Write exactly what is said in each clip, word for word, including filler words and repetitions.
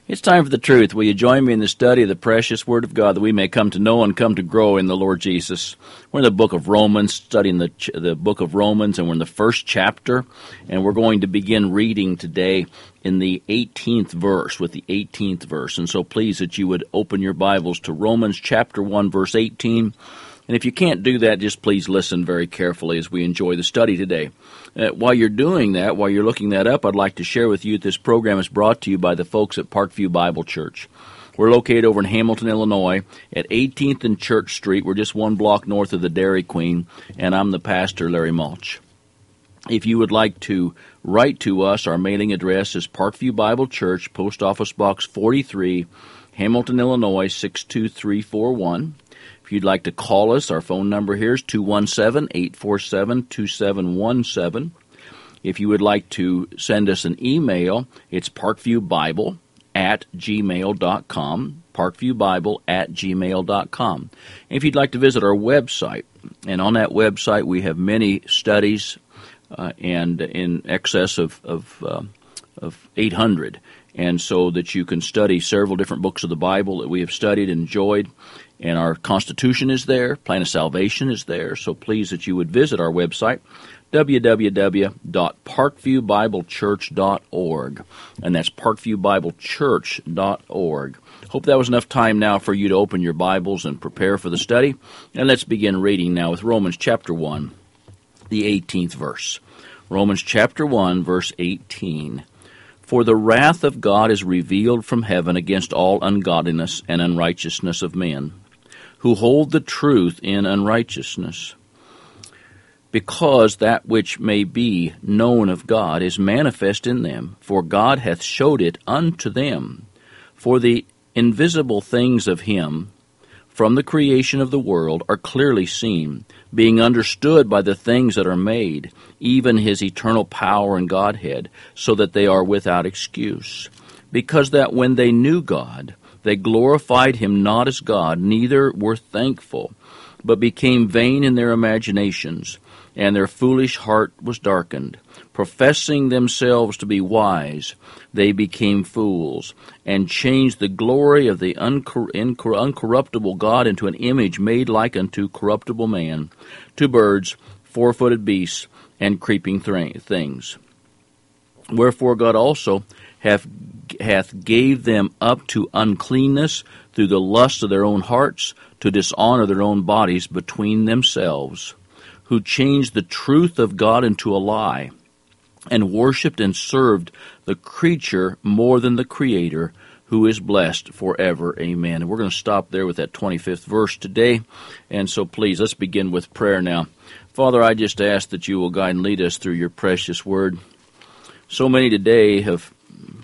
It's time for the truth. Will you join me in the study of the precious Word of God that we may come to know and come to grow in the Lord Jesus? We're in the book of Romans, studying the the book of Romans, and we're in the first chapter, and we're going to begin reading today in the eighteenth verse, with the eighteenth verse. And so please that you would open your Bibles to Romans chapter one, verse eighteen. And if you can't do that, just please listen very carefully as we enjoy the study today. Uh, while you're doing that, while you're looking that up, I'd like to share with you that this program is brought to you by the folks at Parkview Bible Church. We're located over in Hamilton, Illinois, at eighteenth and Church Street. We're just one block north of the Dairy Queen, and I'm the pastor, Larry Mulch. If you would like to write to us, our mailing address is Parkview Bible Church, Post Office Box forty-three, Hamilton, Illinois, six two three four one. If you'd like to call us, our phone number here is two one seven, eight four seven, two seven one seven. If you would like to send us an email, it's parkviewbible at gmail dot com, parkviewbible at gmail dot com. If you'd like to visit our website, and on that website we have many studies, uh, and in excess of, of, uh, of eight hundred, and so that you can study several different books of the Bible that we have studied and enjoyed. And our Constitution is there, Plan of Salvation is there, so please that you would visit our website, w w w dot parkview bible church dot org, and that's parkview bible church dot org. Hope that was enough time now for you to open your Bibles and prepare for the study, and let's begin reading now with Romans chapter one, the eighteenth verse. Romans chapter one, verse eighteen. For the wrath of God is revealed from heaven against all ungodliness and unrighteousness of men, who hold the truth in unrighteousness, because that which may be known of God is manifest in them, for God hath showed it unto them. For the invisible things of him from the creation of the world are clearly seen, being understood by the things that are made, even his eternal power and Godhead, so that they are without excuse. Because that when they knew God, they glorified him not as God, neither were thankful, but became vain in their imaginations, and their foolish heart was darkened. Professing themselves to be wise, they became fools, and changed the glory of the uncor- incor- uncorruptible God into an image made like unto corruptible man, to birds, four-footed beasts, and creeping th- things. Wherefore God also hath hath gave them up to uncleanness through the lust of their own hearts, to dishonor their own bodies between themselves, who changed the truth of God into a lie, and worshipped and served the creature more than the Creator, who is blessed forever. Amen. And we're going to stop there with that twenty-fifth verse today. And so please, let's begin with prayer now. Father, I just ask that you will guide and lead us through your precious word. So many today have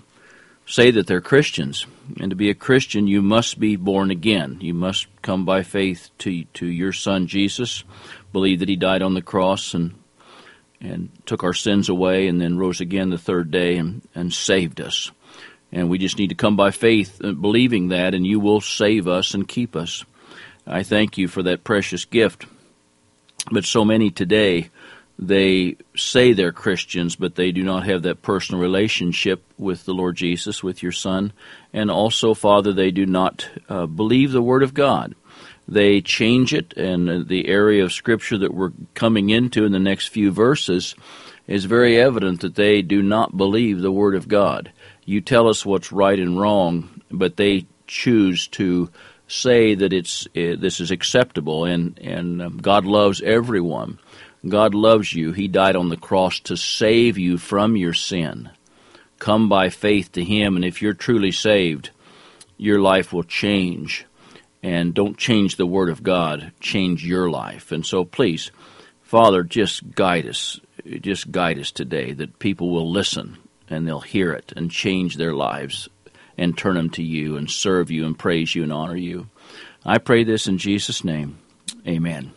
say that they're Christians, and to be a Christian, you must be born again. You must come by faith to to your Son Jesus, believe that he died on the cross and and took our sins away, and then rose again the third day and, and saved us. And we just need to come by faith, believing that, and you will save us and keep us. I thank you for that precious gift. But so many today, they say they're Christians, but they do not have that personal relationship with the Lord Jesus, with your Son. And also, Father, they do not uh, believe the Word of God. They change it, and the area of Scripture that we're coming into in the next few verses is very evident that they do not believe the Word of God. You tell us what's right and wrong, but they choose to say that it's uh, this is acceptable, and, and um, God loves everyone. God loves you. He died on the cross to save you from your sin. Come by faith to him, and if you're truly saved, your life will change. And don't change the Word of God, change your life. And so please, Father, just guide us. Just guide us today, that people will listen, and they'll hear it, and change their lives, and turn them to you, and serve you, and praise you, and honor you. I pray this in Jesus' name. Amen.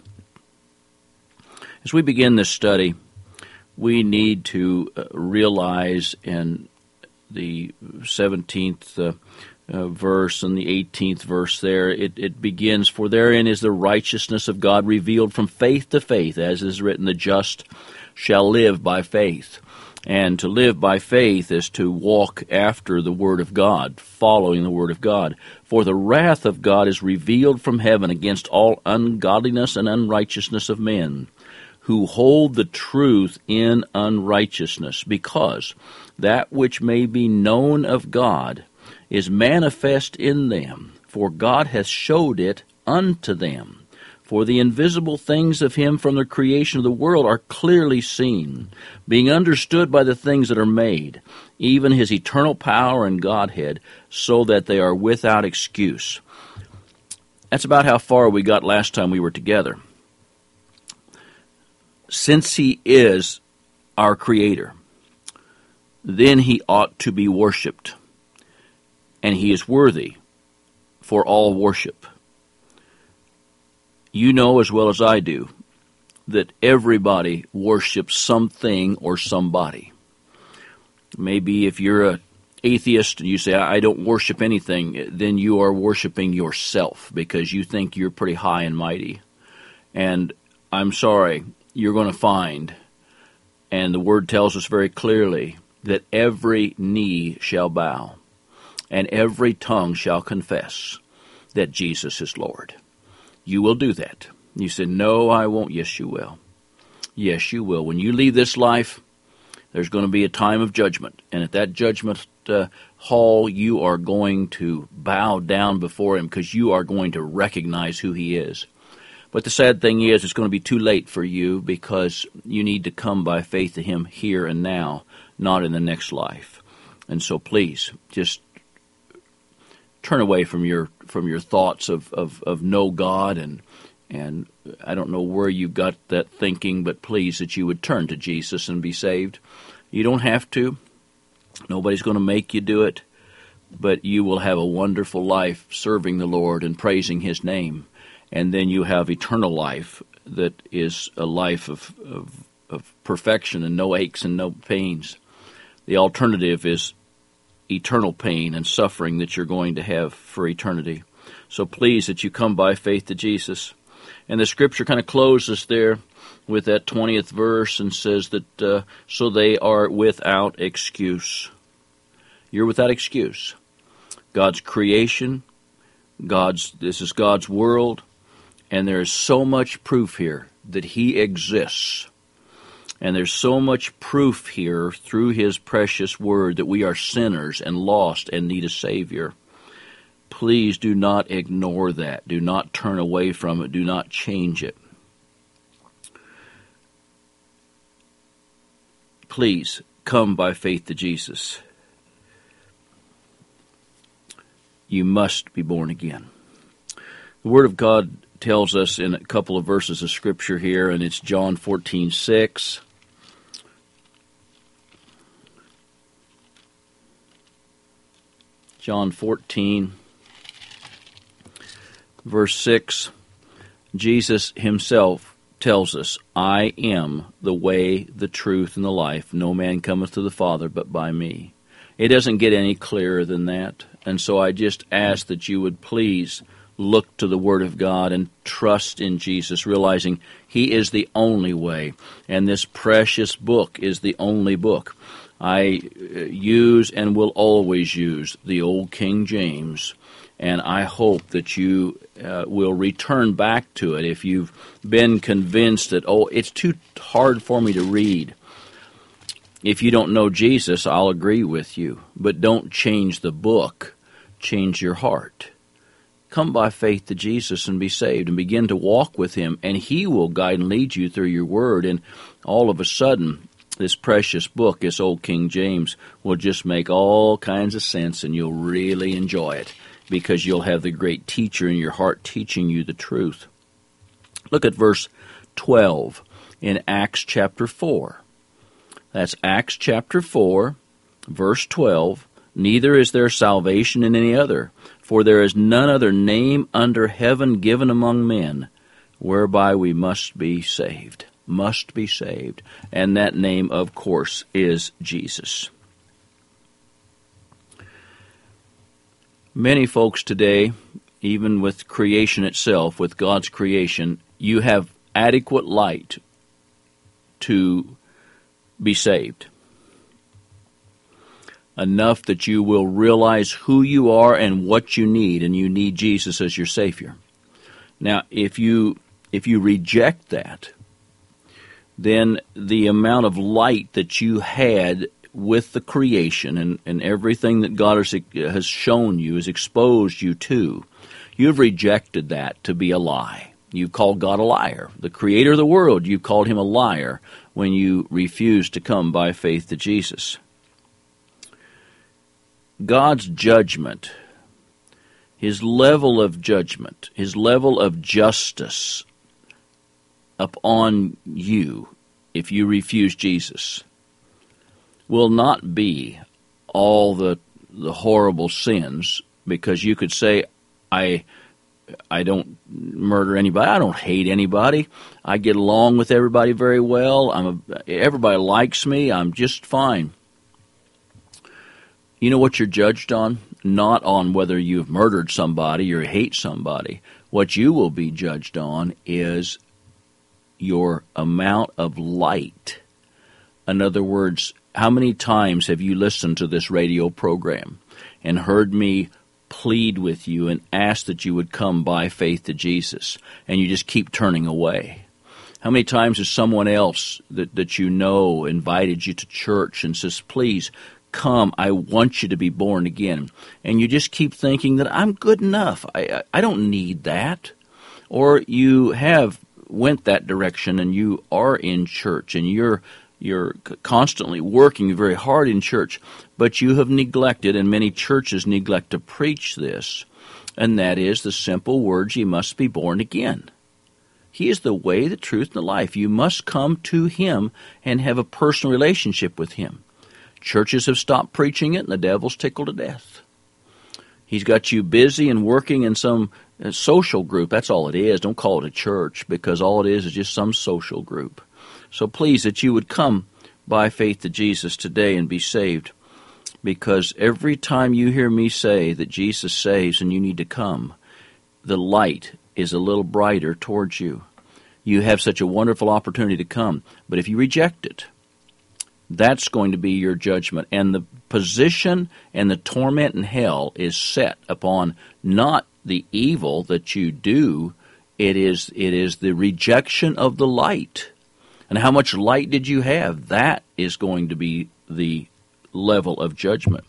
As we begin this study, we need to uh, realize in the seventeenth uh, uh, verse and the eighteenth verse there, it, it begins, for therein is the righteousness of God revealed from faith to faith, as is written, the just shall live by faith. And to live by faith is to walk after the Word of God, following the Word of God. For the wrath of God is revealed from heaven against all ungodliness and unrighteousness of men, who hold the truth in unrighteousness, because that which may be known of God is manifest in them, for God hath showed it unto them. For the invisible things of him from the creation of the world are clearly seen, being understood by the things that are made, even his eternal power and Godhead, so that they are without excuse. That's about how far we got last time we were together. Since he is our Creator, then he ought to be worshipped, and he is worthy for all worship. You know as well as I do that everybody worships something or somebody. Maybe if you're an atheist and you say, I don't worship anything, then you are worshiping yourself because you think you're pretty high and mighty. And I'm sorry, you're going to find, and the Word tells us very clearly, that every knee shall bow and every tongue shall confess that Jesus is Lord. You will do that. You said, no, I won't. Yes, you will. Yes, you will. When you leave this life, there's going to be a time of judgment. And at that judgment uh, hall, you are going to bow down before him because you are going to recognize who he is. But the sad thing is, it's going to be too late for you because you need to come by faith to him here and now, not in the next life. And so please, just turn away from your from your thoughts of, of, of no God, and and I don't know where you got that thinking, but please that you would turn to Jesus and be saved. You don't have to. Nobody's going to make you do it, but you will have a wonderful life serving the Lord and praising his name, and then you have eternal life that is a life of, of, of perfection and no aches and no pains. The alternative is eternal pain and suffering that you're going to have for eternity. So please that you come by faith to Jesus. And the scripture kind of closes there with that twentieth verse and says that uh, so they are without excuse. You're without excuse. God's creation, God's this is God's world, and there is so much proof here that he exists. And there's so much proof here through his precious word that we are sinners and lost and need a Savior. Please do not ignore that. Do not turn away from it. Do not change it. Please come by faith to Jesus. You must be born again. The Word of God tells us in a couple of verses of Scripture here, and it's John fourteen six. John fourteen, verse six, Jesus himself tells us, I am the way, the truth, and the life. No man cometh to the Father but by me. It doesn't get any clearer than that. And so I just ask that you would please look to the Word of God and trust in Jesus, realizing he is the only way. And this precious book is the only book. I use and will always use the old King James, and I hope that you uh, will return back to it if you've been convinced that, oh, it's too hard for me to read. If you don't know Jesus, I'll agree with you, but don't change the book, change your heart. Come by faith to Jesus and be saved and begin to walk with him, and he will guide and lead you through your word, and all of a sudden, this precious book, this old King James, will just make all kinds of sense, and you'll really enjoy it because you'll have the great teacher in your heart teaching you the truth. Look at verse twelve in Acts chapter four. That's Acts chapter four, verse twelve. Neither is there salvation in any other, for there is none other name under heaven given among men whereby we must be saved. Must be saved. And that name, of course, is Jesus. Many folks today, even with creation itself, with God's creation, you have adequate light to be saved. enough that you will realize who you are and what you need, and you need Jesus as your Savior. Now, if you if you reject that, then the amount of light that you had with the creation and, and everything that God has, has shown you, has exposed you to, you've rejected that to be a lie. You've called God a liar. The creator of the world, you've called him a liar when you refuse to come by faith to Jesus. God's judgment, his level of judgment, his level of justice upon you if you refuse Jesus will not be all the the horrible sins, because you could say, I I don't murder anybody, I don't hate anybody, I get along with everybody very well, I'm a, everybody likes me, I'm just fine. You know what you're judged on? Not on whether you've murdered somebody or hate somebody. What you will be judged on is your amount of light. In other words, how many times have you listened to this radio program and heard me plead with you and ask that you would come by faith to Jesus, and you just keep turning away? How many times has someone else that, that you know invited you to church and says, please come, I want you to be born again, and you just keep thinking that I'm good enough, I, I don't need that? Or you have went that direction and you are in church and you're You're constantly working very hard in church, but you have neglected, and many churches neglect to preach this, and that is the simple words, you must be born again. He is the way, the truth, and the life. You must come to him and have a personal relationship with him. Churches have stopped preaching it, and the devil's tickled to death. He's got you busy and working in some social group. That's all it is. Don't call it a church, because all it is is just some social group. So please, that you would come by faith to Jesus today and be saved, because every time you hear me say that Jesus saves and you need to come, the light is a little brighter towards you. You have such a wonderful opportunity to come, but if you reject it, that's going to be your judgment. And the position and the torment in hell is set upon not the evil that you do, it is it is the rejection of the light. And how much light did you have? That is going to be the level of judgment.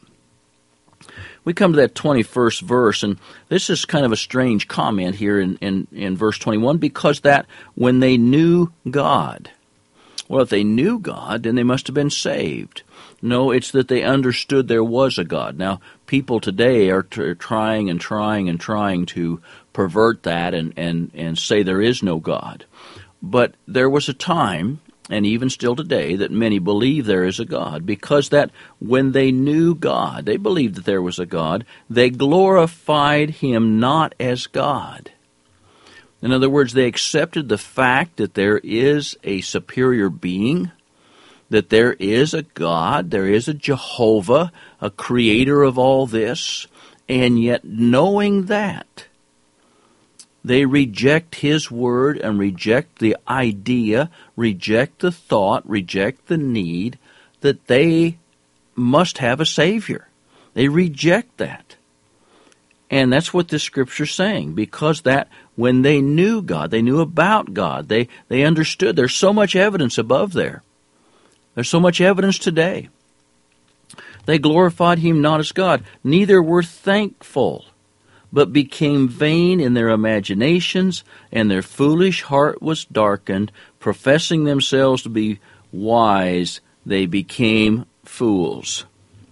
We come to that twenty-first verse, and this is kind of a strange comment here in, in, in verse twenty-one, because that when they knew God. Well, if they knew God, then they must have been saved. No, it's that they understood there was a God. Now, people today are t- trying and trying and trying to pervert that and, and, and say there is no God. But there was a time, and even still today, that many believe there is a God, because that when they knew God, they believed that there was a God, they glorified him not as God. In other words, they accepted the fact that there is a superior being, that there is a God, there is a Jehovah, a creator of all this, and yet knowing that, they reject his word and reject the idea, reject the thought, reject the need that they must have a Savior. They reject that. And that's what this Scripture is saying, because that when they knew God, they knew about God, they, they understood. There's so much evidence above there. There's so much evidence today. They glorified him not as God, neither were thankful, but became vain in their imaginations, and their foolish heart was darkened. Professing themselves to be wise, they became fools.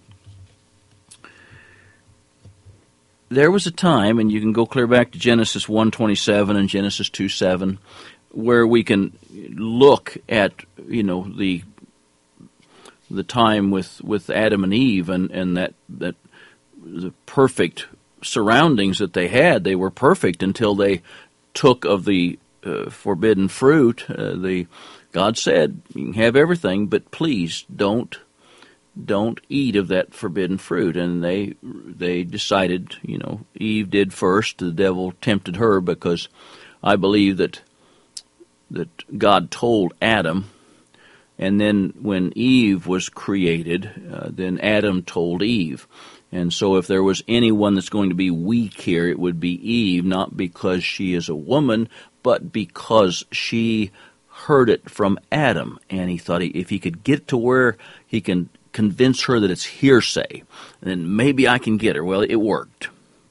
There was a time, and you can go clear back to Genesis one twenty-seven and Genesis two seven, where we can look at, you know, the the time with, with Adam and Eve, and, and that that the perfect surroundings that they had. They were perfect until they took of the uh, forbidden fruit. Uh, the God said, "You can have everything, but please don't don't eat of that forbidden fruit." And they they decided, you know, Eve did first. The devil tempted her, because I believe that that God told Adam, And then when Eve was created, uh, then Adam told Eve. And so if there was anyone that's going to be weak here, it would be Eve, not because she is a woman, but because she heard it from Adam. And he thought he, if he could get to where he can convince her that it's hearsay, then maybe I can get her. Well, it worked.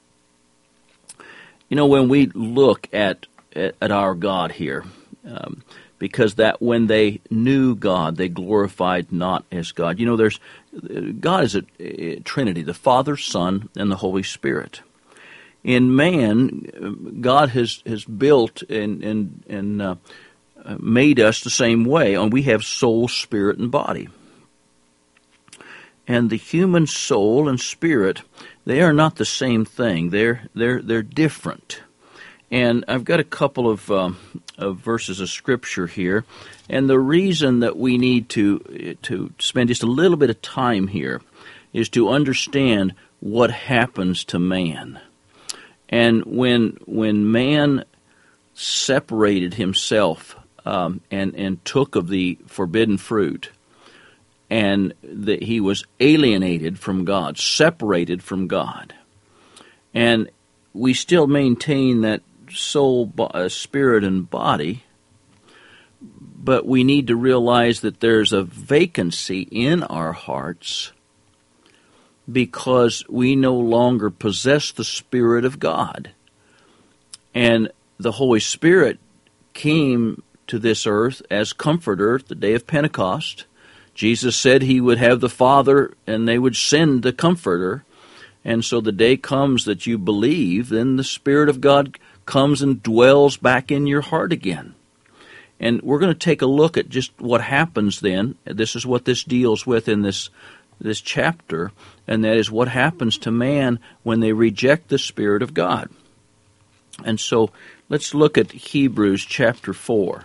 You know, when we look at at, at our God here, um, because that when they knew God, they glorified not as God. You know, there's God is a, a Trinity, the Father, Son, and the Holy Spirit. In man, God has, has built and and and uh, made us the same way, and we have soul, spirit, and body. And the human soul and spirit, they are not the same thing. They're they're they're different. And I've got a couple of, um, of verses of Scripture here, and the reason that we need to to spend just a little bit of time here is to understand what happens to man. And when when man separated himself um, and and took of the forbidden fruit, and that he was alienated from God, separated from God, and we still maintain that soul, uh, spirit, and body, but we need to realize that there's a vacancy in our hearts because we no longer possess the Spirit of God. And the Holy Spirit came to this earth as comforter at the day of Pentecost. Jesus said he would have the Father and they would send the Comforter. And so the day comes that you believe, then the Spirit of God comes and dwells back in your heart again. And we're going to take a look at just what happens then. This is what this deals with in this this chapter, and that is what happens to man when they reject the Spirit of God. And so let's look at Hebrews chapter four.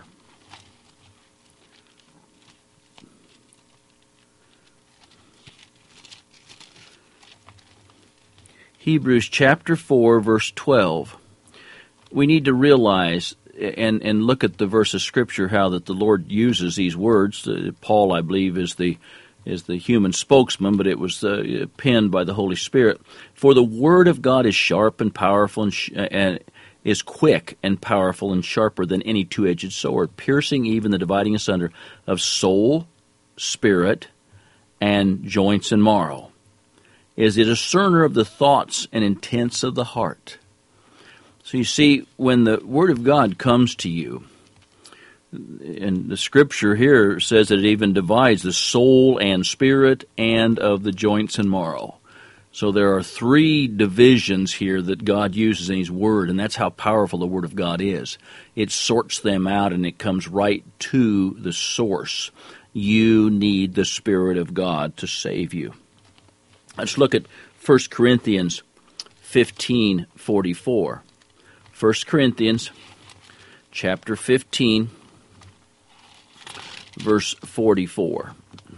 Hebrews chapter four, verse twelve. We need to realize and, and look at the verse of Scripture, how that the Lord uses these words. Uh, Paul, I believe, is the is the human spokesman, but it was uh, penned by the Holy Spirit. For the Word of God is sharp and powerful and, sh- and is quick and powerful and sharper than any two-edged sword, piercing even the dividing asunder of soul, spirit, and joints and marrow. Is a discerner of the thoughts and intents of the heart. So you see, when the Word of God comes to you, and the Scripture here says that it even divides the soul and spirit and of the joints and marrow. So there are three divisions here that God uses in His Word, and that's how powerful the Word of God is. It sorts them out, and it comes right to the source. You need the Spirit of God to save you. Let's look at First Corinthians fifteen forty-four. First Corinthians chapter fifteen, verse forty-four.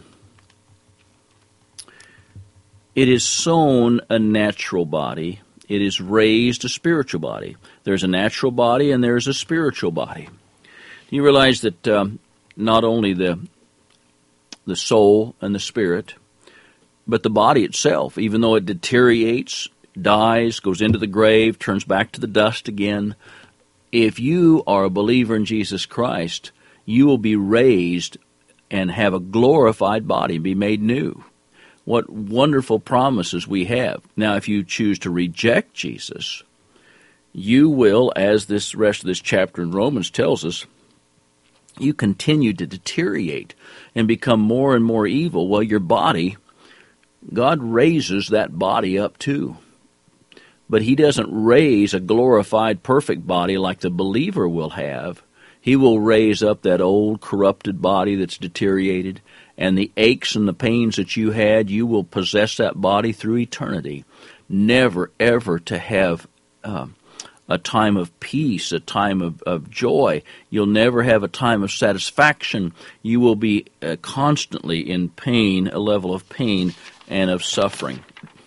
It is sown a natural body, it is raised a spiritual body. There's a natural body and there's a spiritual body. You realize that um, not only the the soul and the spirit, but the body itself, even though it deteriorates, dies, goes into the grave, turns back to the dust again, if you are a believer in Jesus Christ, you will be raised and have a glorified body, be made new. What wonderful promises we have. Now, if you choose to reject Jesus, you will, as this rest of this chapter in Romans tells us, you continue to deteriorate and become more and more evil. Well, your body, God raises that body up too. But He doesn't raise a glorified, perfect body like the believer will have. He will raise up that old, corrupted body that's deteriorated, and the aches and the pains that you had, you will possess that body through eternity. Never, ever to have uh, a time of peace, a time of, of joy. You'll never have a time of satisfaction. You will be uh, constantly in pain, a level of pain and of suffering.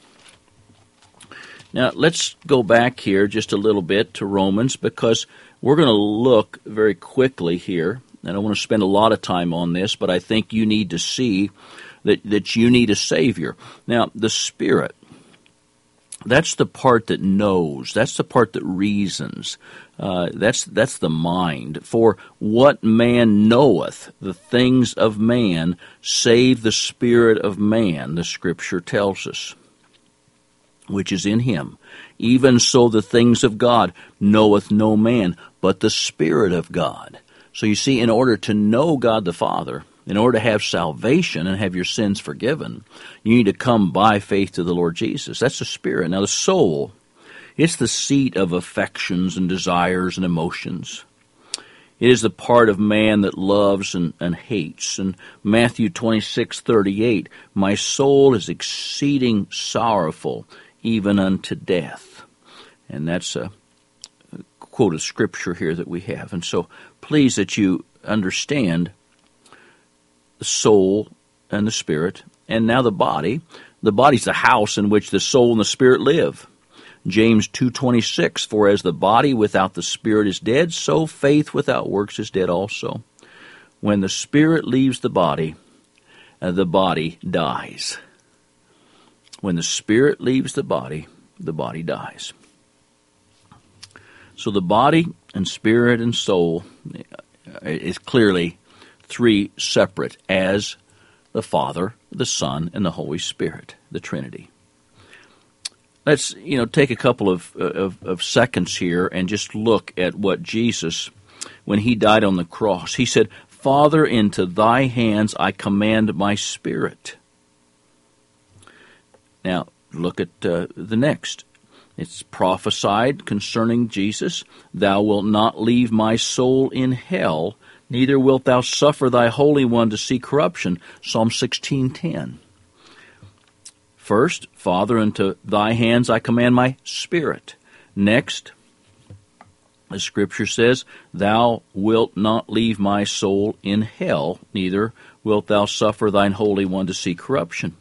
Now, let's go back here just a little bit to Romans, because we're going to look very quickly here I don't want to spend a lot of time on this, but I think you need to see that, that you need a Savior. Now, the Spirit, that's the part that knows. That's the part that reasons. Uh, that's that's the mind. For what man knoweth the things of man, save the spirit of man, the Scripture tells us, which is in him. Even so the things of God knoweth no man, but the Spirit of God. So you see, in order to know God the Father, in order to have salvation and have your sins forgiven, you need to come by faith to the Lord Jesus. That's the Spirit. Now the soul, it's the seat of affections and desires and emotions. It is the part of man that loves and, and hates. In Matthew twenty-six thirty-eight, my soul is exceeding sorrowful, even unto death. And that's a quote of Scripture here that we have. And so please that you understand the soul and the spirit, and now the body. The body's the house in which the soul and the spirit live. James two twenty-six, for as the body without the spirit is dead, so faith without works is dead also. When the spirit leaves the body, uh, the body dies. When the spirit leaves the body, the body dies. So the body and spirit and soul is clearly three separate, as the Father, the Son, and the Holy Spirit, the Trinity. Let's, you know, take a couple of, of, of seconds here and just look at what Jesus, when he died on the cross, he said, Father, into thy hands I commend my spirit. Now, look at uh, the next. It's prophesied concerning Jesus, thou wilt not leave my soul in hell, neither wilt thou suffer thy Holy One to see corruption. Psalm sixteen ten. First, Father, into thy hands I command my spirit. Next, the Scripture says, thou wilt not leave my soul in hell, neither wilt thou suffer thine Holy One to see corruption.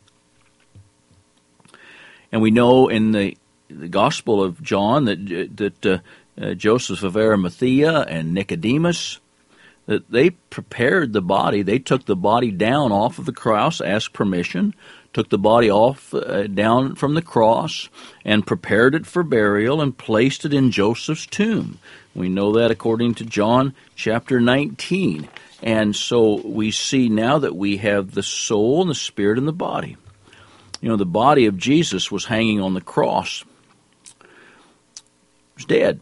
And we know in the, the Gospel of John that, that uh, uh, Joseph of Arimathea and Nicodemus, that they prepared the body. They took the body down off of the cross, asked permission, took the body off uh, down from the cross and prepared it for burial and placed it in Joseph's tomb. We know that according to John chapter nineteen. And so we see now that we have the soul and the spirit and the body. You know, the body of Jesus was hanging on the cross. He was dead.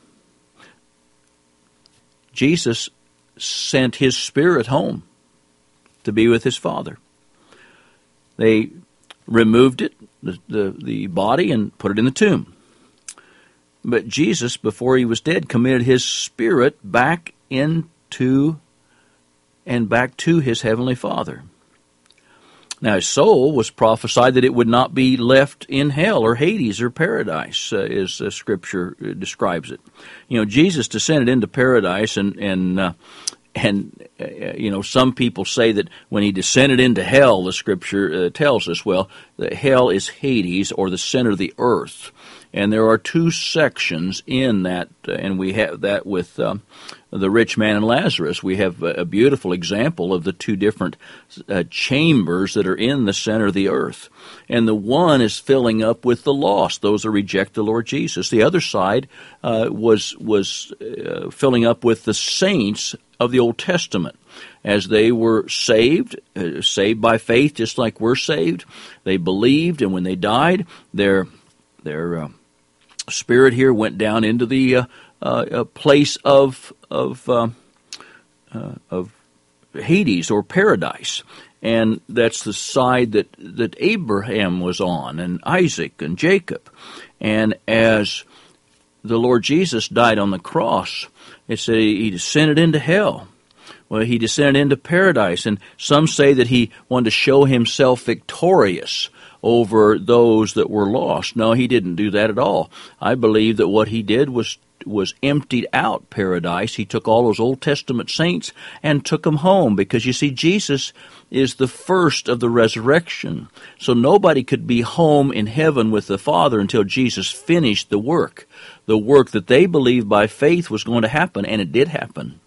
Jesus sent his spirit home to be with his Father. They removed it, the, the, the body, and put it in the tomb. But Jesus, before he was dead, committed his spirit back into and back to his heavenly Father. Now, his soul was prophesied that it would not be left in hell or Hades or paradise, uh, as uh, Scripture describes it. You know, Jesus descended into paradise, and and uh, and uh, you know, some people say that when he descended into hell, the Scripture uh, tells us, well, that hell is Hades, or the center of the earth. And there are two sections in that, uh, and we have that with um, the rich man and Lazarus. We have a, a beautiful example of the two different uh, chambers that are in the center of the earth. And the one is filling up with the lost, those that reject the Lord Jesus. The other side uh, was was uh, filling up with the saints of the Old Testament. As they were saved, uh, saved by faith, just like we're saved. They believed, and when they died, their their uh, spirit here went down into the uh, uh, place of of uh, uh, of Hades or paradise, and that's the side that that Abraham was on, and Isaac and Jacob. And as the Lord Jesus died on the cross, it said he descended into hell. Well, he descended into paradise, and some say that he wanted to show himself victorious over those that were lost. No, he didn't do that at all. I believe that what he did was was emptied out paradise. He took all those Old Testament saints and took them home, because you see, Jesus is the first of the resurrection. So nobody could be home in heaven with the Father until Jesus finished the work, the work that they believed by faith was going to happen, and it did happen.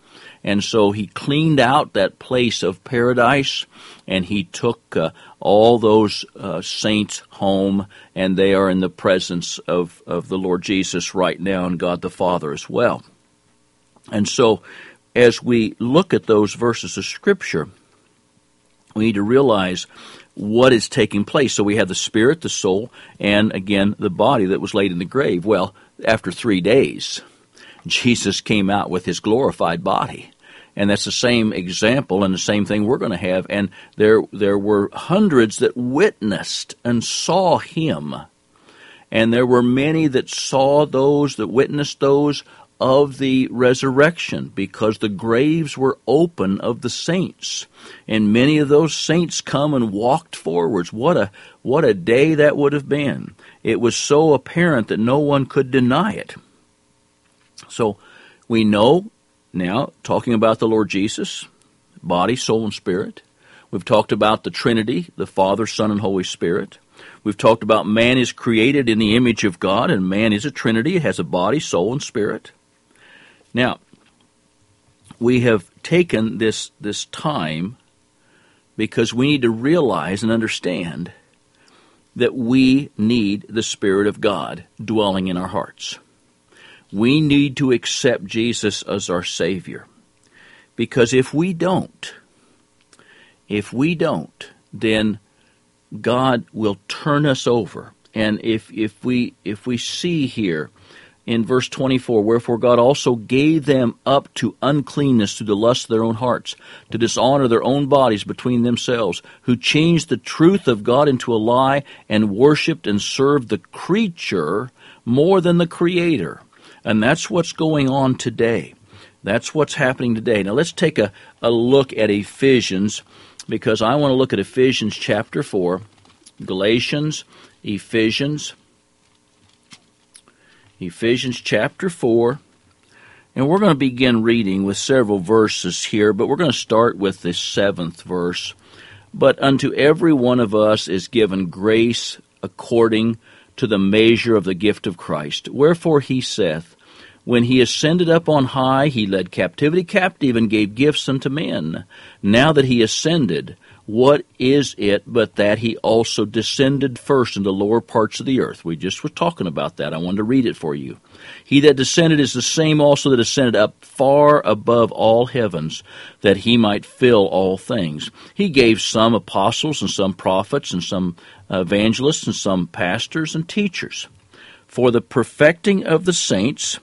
And so he cleaned out that place of paradise, and he took uh, all those uh, saints home, and they are in the presence of, of the Lord Jesus right now and God the Father as well. And so as we look at those verses of Scripture, we need to realize what is taking place. So we have the spirit, the soul, and again, the body that was laid in the grave. Well, after three days, Jesus came out with his glorified body. And that's the same example and the same thing we're going to have. And there, there were hundreds that witnessed and saw him. And there were many that saw those, that witnessed those of the resurrection, because the graves were open of the saints, and many of those saints come and walked forwards. What a what a day that would have been. It was so apparent that no one could deny it. So we know now, talking about the Lord Jesus, body, soul, and spirit. We've talked about the Trinity, the Father, Son, and Holy Spirit. We've talked about man is created in the image of God, and man is a Trinity. It has a body, soul, and spirit. Now, we have taken this, this time because we need to realize and understand that we need the Spirit of God dwelling in our hearts. We need to accept Jesus as our Savior. Because if we don't, if we don't, then God will turn us over. And if, if we if we see here in verse twenty-four, wherefore God also gave them up to uncleanness through the lust of their own hearts, to dishonor their own bodies between themselves, who changed the truth of God into a lie, and worshipped and served the creature more than the Creator. And that's what's going on today. That's what's happening today. Now let's take a, a look at Ephesians, because I want to look at Ephesians chapter four, Galatians, Ephesians, Ephesians chapter four, and we're going to begin reading with several verses here, but we're going to start with the seventh verse. But unto every one of us is given grace according to the measure of the gift of Christ. Wherefore he saith, when he ascended up on high, he led captivity captive and gave gifts unto men. Now that he ascended, what is it but that he also descended first into the lower parts of the earth? We just were talking about that. I wanted to read it for you. He that descended is the same also that ascended up far above all heavens, that he might fill all things. He gave some apostles and some prophets and some evangelists and some pastors and teachers, for the perfecting of the saints,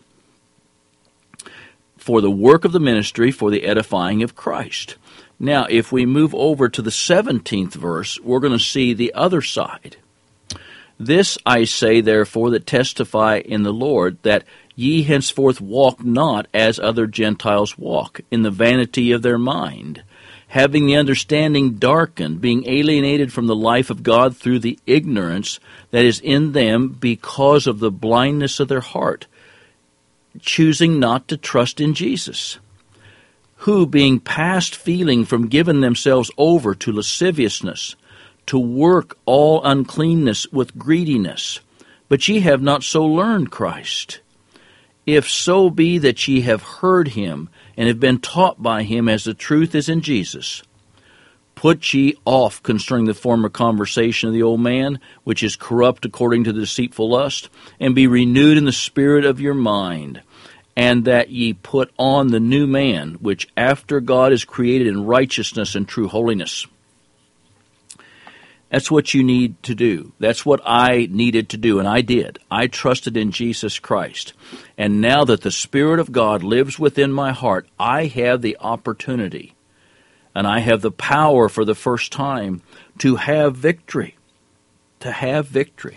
for the work of the ministry, for the edifying of Christ. Now, if we move over to the seventeenth verse, we're going to see the other side. This I say, therefore, that testify in the Lord, that ye henceforth walk not as other Gentiles walk, in the vanity of their mind, having the understanding darkened, being alienated from the life of God through the ignorance that is in them because of the blindness of their heart, choosing not to trust in Jesus, who, being past feeling from giving themselves over to lasciviousness, to work all uncleanness with greediness. But ye have not so learned Christ. If so be that ye have heard him, and have been taught by him as the truth is in Jesus, put ye off concerning the former conversation of the old man, which is corrupt according to the deceitful lust, and be renewed in the spirit of your mind, and that ye put on the new man, which after God is created in righteousness and true holiness. That's what you need to do. That's what I needed to do, and I did. I trusted in Jesus Christ. And now that the Spirit of God lives within my heart, I have the opportunity, and I have the power for the first time to have victory. To have victory.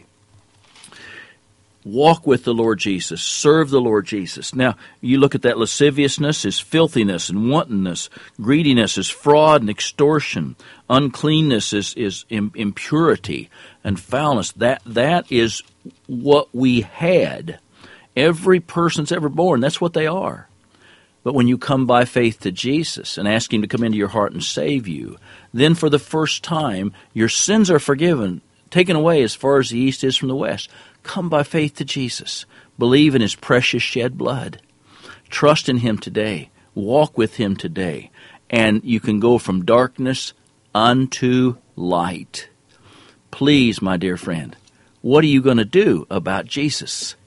Walk with the Lord Jesus. Serve the Lord Jesus. Now, you look at that lasciviousness is filthiness and wantonness. Greediness is fraud and extortion. Uncleanness is, is impurity and foulness. That, that is what we had. Every person that's ever born, that's what they are. But when you come by faith to Jesus and ask him to come into your heart and save you, then for the first time, your sins are forgiven, taken away as far as the east is from the west. Come by faith to Jesus. Believe in his precious shed blood. Trust in him today. Walk with him today, and you can go from darkness unto light. Please, my dear friend, what are you going to do about Jesus?